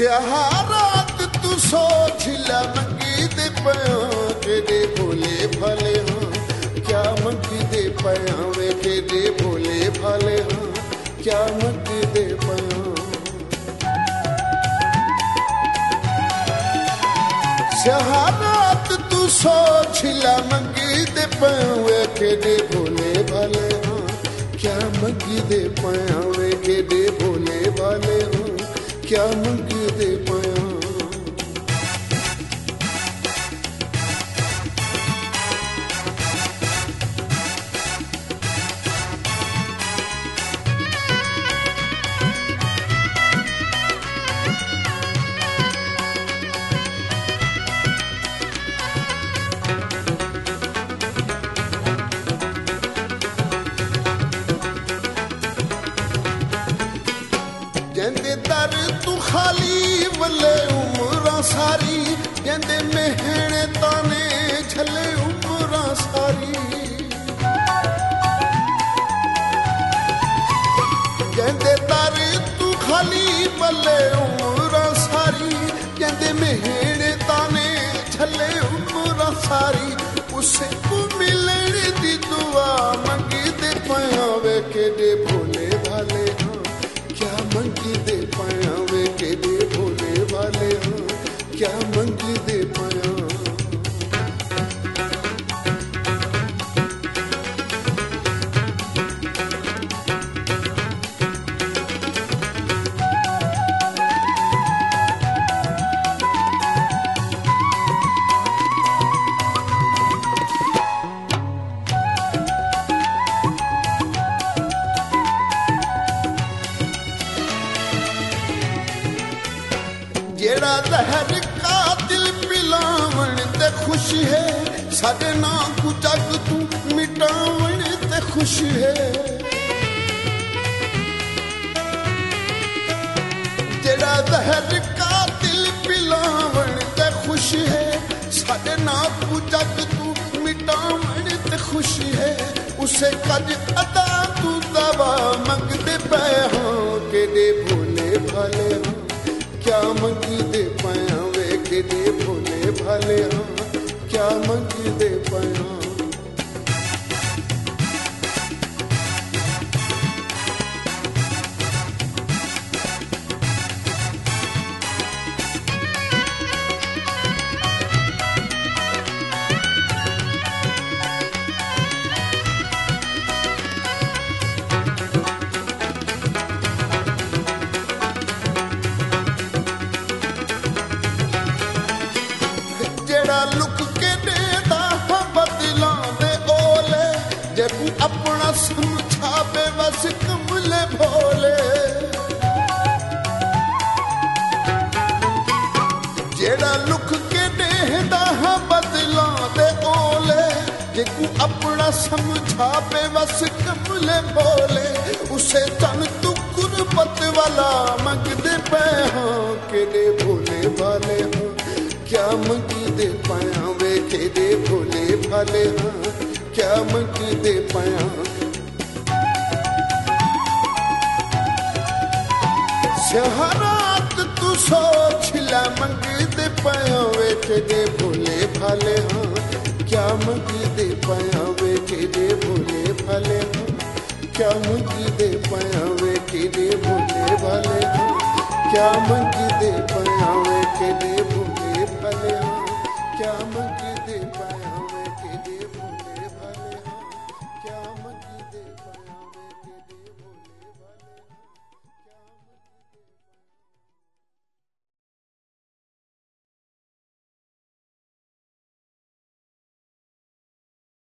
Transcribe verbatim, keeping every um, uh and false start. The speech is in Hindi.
रात तू सोच ला मंगी दे पया तेरे भोले भाले हाँ क्या मंगी दे पया वे तेरे भोले भाले हाँ क्या मंगी दे पया रात तू सोच ला मंगी दे पया वे तेरे भोले भाले हाँ क्या मंगी दे पया वे तेरे भोले भाले हाँ क्या मंगी दे पया जंदे दर तू खाली वले उमरा सारी जंदे मेहने ताने झले उमरा सारी जंदे दर तू खाली वले उमरा सारी जंदे मेहने ताने झले उमरा सारी उसे को मिलने दी दुआ मंगी दे पया वे के दे भोले भाले क्या मंगी दे पाया वे के दे भोले वाले हाँ क्या मंगी दे पाया जेड़ा दहर का दिल पिलावन ते खुशी है साडे ना को जग तू मिटावन ते खुशी है जेड़ा दहर का दिल पिलावन ते खुशी है साडे ना को जग तू मिटावन ते खुशी है उसे कज अदा तू दवा मंगदे पे हाँ के दे भोले भाले हाँ क्या मंगी दे पाया वे के दे भोले भाले हाँ क्या मंगी दे पाया लुक के देदा बदला दे ओले जे तू अपना समझावे बस कमले भोले जेड़ा लुक के देदा बदला दे ओले जे तू अपना समझावे बस कमले भोले उसे तन तू गुरबत वाला मंगदे पे हाँ के दे भोले भाले हाँ क्या मंगी दे पाया वे के दे भोले भाले हाँ क्या मंगी दे पाया रात तू सोच ला मंगी दे पाया वे के दे भोले भाले हाँ क्या मंगी दे पाया वे के दे भोले भाले हाँ क्या मंगी दे पाया वे के दे भोले भाले हाँ क्या मंगी दे पाया वे के दे भोले भाले हाँ क्या मंगी